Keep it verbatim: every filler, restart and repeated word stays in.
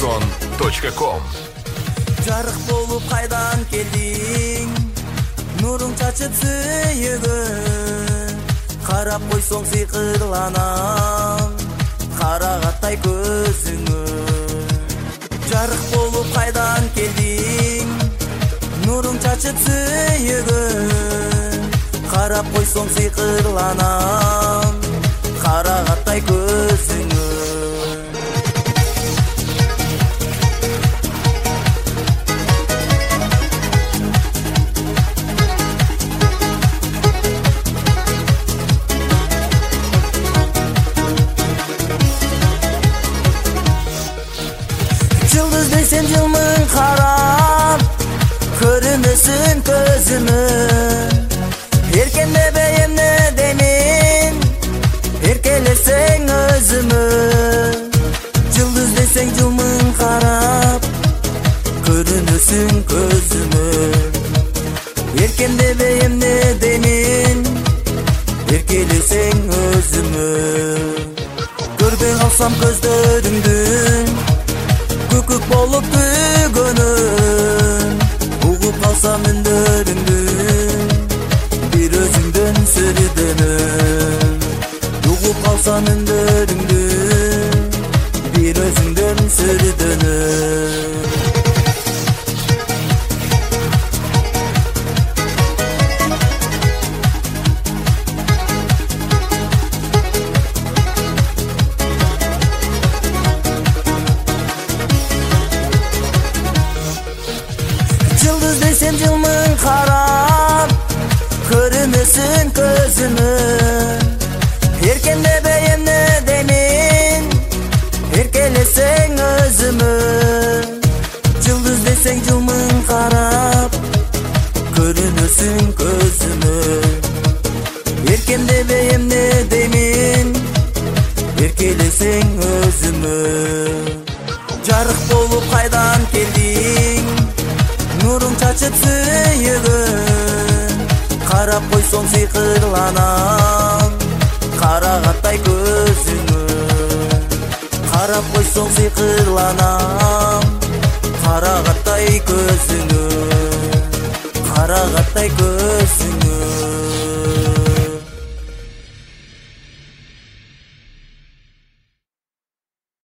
шансон точка ком. Жарык болуп кайдан келдиң, нуруң чачып сүйөгөн. Карап койсоң сыйкырланам, карагаттай көзүңө. Жарык болуп кайдан келдиң, нуруң чачып сүйөгөн. Карап койсоң сыйкырланам, карагаттай көзүңө. Жылдыздай сен жылмың карап, көрүнөсүң көзүмө. Эркенде эмне демин, эркелесең өзүмө. Жылдыздай сен жылмың карап, көрүнөсүң көзүмө. Эркенде эмне демин, эркелесең өзүмө. Көрбөй калсам көздөрүңдү, көкөк болуп күйгөнүн. Угуп калсам үндөрүңдү, бир өзүңдөн сүрүдөнүн. Угуп калсам үндөрүңдү, бир өзүңдөн сүрүдөнүн. Жылдыздай сен жылмың карап, көрүнөсүң көзүмө. Эркенде эмне демин, эркелесең өзүмө. Жылдыздай сен жылмың карап, көрүнөсүң көзүмө. Эркенде эмне демин, эркелесең өзүмө. Жарык болуп кайдан келдиң, нуруң чачып сүйөгөн. Карап койсоң сыйкырланам, карагаттай көзүңө. Карап койсоң сыйкырланам, карагаттай көзүңө. Карагаттай көзүңө.